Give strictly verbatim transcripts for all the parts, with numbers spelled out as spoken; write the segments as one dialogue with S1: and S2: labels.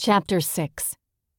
S1: Chapter six.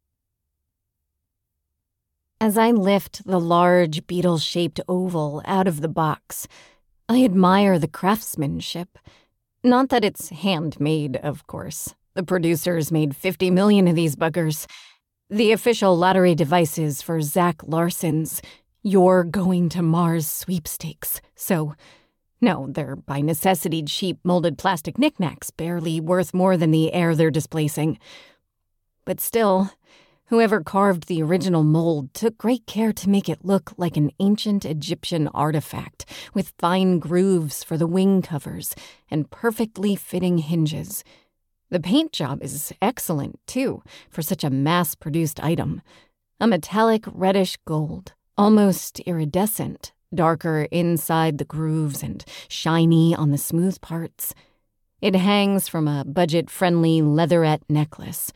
S1: As I lift the large beetle-shaped oval out of the box, I admire the craftsmanship. Not that it's handmade, of course. The producers made fifty million of these buggers. The official lottery devices for Zach Larson's You're Going to Mars sweepstakes. So, no, they're by necessity cheap molded plastic knickknacks, barely worth more than the air they're displacing. But still, whoever carved the original mold took great care to make it look like an ancient Egyptian artifact, with fine grooves for the wing covers and perfectly fitting hinges. The paint job is excellent, too, for such a mass-produced item. A metallic reddish gold, almost iridescent, darker inside the grooves and shiny on the smooth parts. It hangs from a budget-friendly leatherette necklace.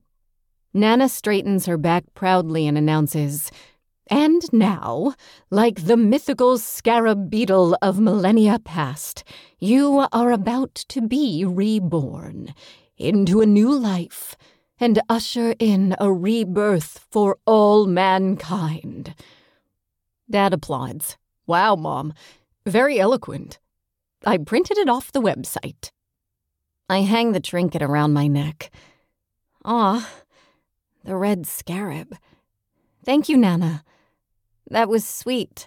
S1: Nana straightens her back proudly and announces, "And now, like the mythical scarab beetle of millennia past, you are about to be reborn into a new life and usher in a rebirth for all mankind." Dad applauds. "Wow, Mom. Very eloquent. I printed it off the website." I hang the trinket around my neck. Aw, the red scarab. Thank you, Nana. That was sweet.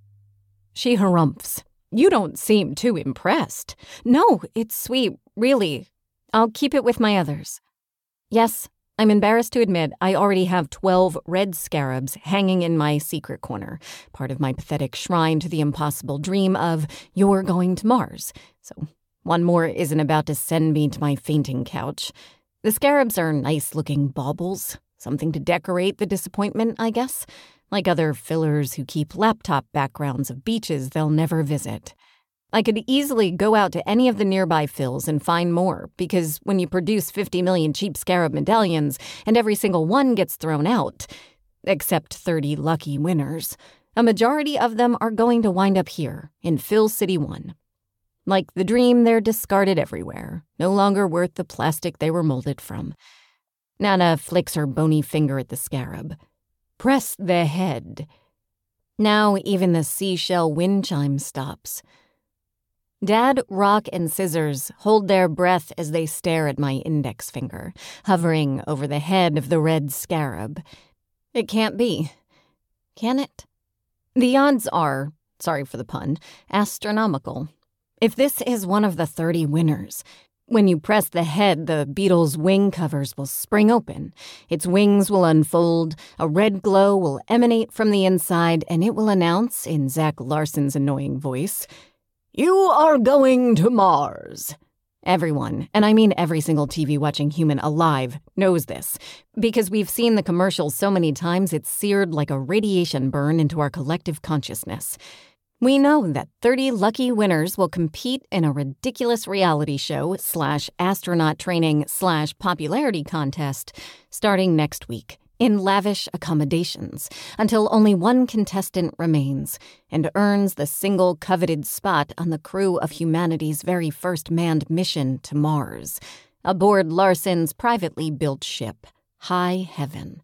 S1: She harumphs. "You don't seem too impressed." "No, it's sweet, really. I'll keep it with my others." Yes, I'm embarrassed to admit I already have twelve red scarabs hanging in my secret corner, part of my pathetic shrine to the impossible dream of You're Going to Mars. So one more isn't about to send me to my fainting couch. The scarabs are nice-looking baubles, something to decorate the disappointment, I guess, like other fillers who keep laptop backgrounds of beaches they'll never visit. I could easily go out to any of the nearby fills and find more, because when you produce fifty million cheap scarab medallions and every single one gets thrown out, except thirty lucky winners, a majority of them are going to wind up here, in Fill City one. Like the dream, they're discarded everywhere, no longer worth the plastic they were molded from. Nana flicks her bony finger at the scarab. "Press the head." Now even the seashell wind chime stops. Dad, Rock, and Scissors hold their breath as they stare at my index finger, hovering over the head of the red scarab. It can't be. Can it? The odds are, sorry for the pun, astronomical. If this is one of the thirty winners, when you press the head, the beetle's wing covers will spring open. Its wings will unfold, a red glow will emanate from the inside, and it will announce, in Zach Larson's annoying voice, "You are going to Mars." Everyone, and I mean every single T V-watching human alive, knows this, because we've seen the commercials so many times it's seared like a radiation burn into our collective consciousness. We know that thirty lucky winners will compete in a ridiculous reality show slash astronaut training slash popularity contest starting next week in lavish accommodations until only one contestant remains and earns the single coveted spot on the crew of humanity's very first manned mission to Mars, aboard Larson's privately built ship, High Heaven.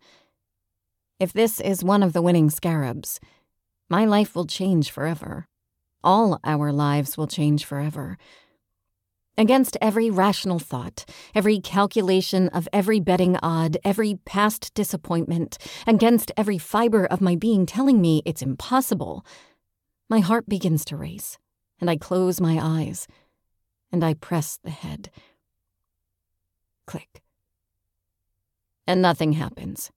S1: If this is one of the winning scarabs, my life will change forever. All our lives will change forever. Against every rational thought, every calculation of every betting odd, every past disappointment, against every fiber of my being telling me it's impossible, my heart begins to race, and I close my eyes, and I press the head. Click. And nothing happens.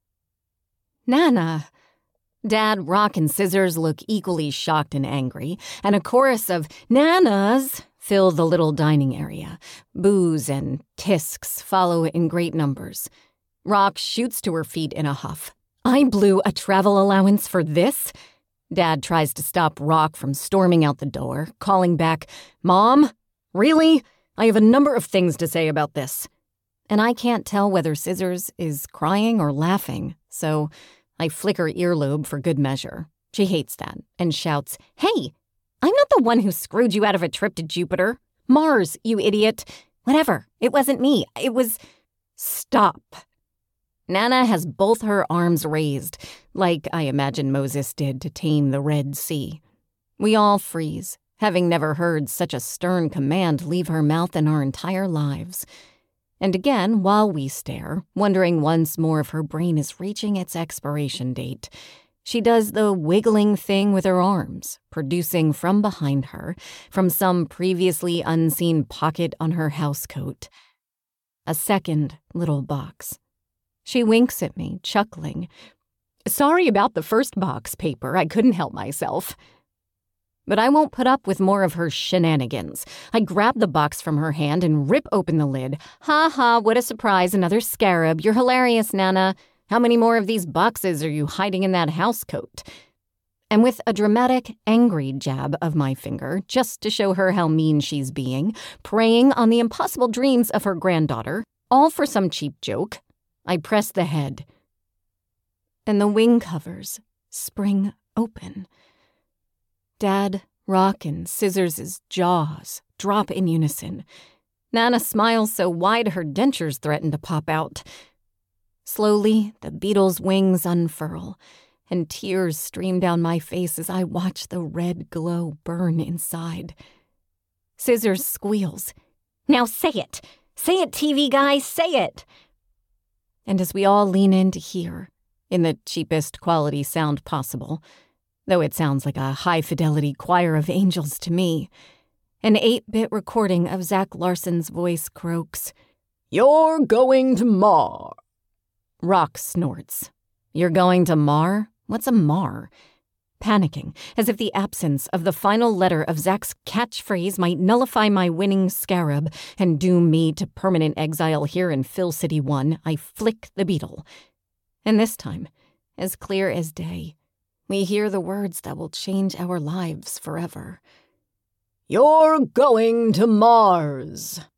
S1: Nana! Dad, Rock, and Scissors look equally shocked and angry, and a chorus of Nanas fill the little dining area. Boos and tisks follow in great numbers. Rock shoots to her feet in a huff. "I blew a travel allowance for this?" Dad tries to stop Rock from storming out the door, calling back, "Mom? Really? I have a number of things to say about this." And I can't tell whether Scissors is crying or laughing, so I flick her earlobe for good measure. She hates that and shouts, "Hey, I'm not the one who screwed you out of a trip to Jupiter. Mars, you idiot. Whatever. It wasn't me. It was..." "Stop," Nana has both her arms raised, like I imagine Moses did to tame the Red Sea. We all freeze, having never heard such a stern command leave her mouth in our entire lives. And again, while we stare, wondering once more if her brain is reaching its expiration date, she does the wiggling thing with her arms, producing from behind her, from some previously unseen pocket on her housecoat, a second little box. She winks at me, chuckling. Sorry about the first box, Paper. I couldn't help myself. But I won't put up with more of her shenanigans. I grab the box from her hand and rip open the lid. Ha ha, what a surprise, another scarab. You're hilarious, Nana. How many more of these boxes are you hiding in that housecoat? And with a dramatic, angry jab of my finger, just to show her how mean she's being, preying on the impossible dreams of her granddaughter, all for some cheap joke, I press the head. And the wing covers spring open. Dad, Rock, and Scissors' jaws drop in unison. Nana smiles so wide her dentures threaten to pop out. Slowly, the beetle's wings unfurl, and tears stream down my face as I watch the red glow burn inside. Scissors squeals. Now say it! Say it, T V guy, say it! And as we all lean in to hear, in the cheapest quality sound possible, though it sounds like a high-fidelity choir of angels to me, an eight-bit recording of Zach Larson's voice croaks, "You're going to Mar." Rock snorts. "You're going to Mar? What's a Mar?" Panicking, as if the absence of the final letter of Zach's catchphrase might nullify my winning scarab and doom me to permanent exile here in Phil City one, I flick the beetle. And this time, as clear as day, we hear the words that will change our lives forever. "You're going to Mars."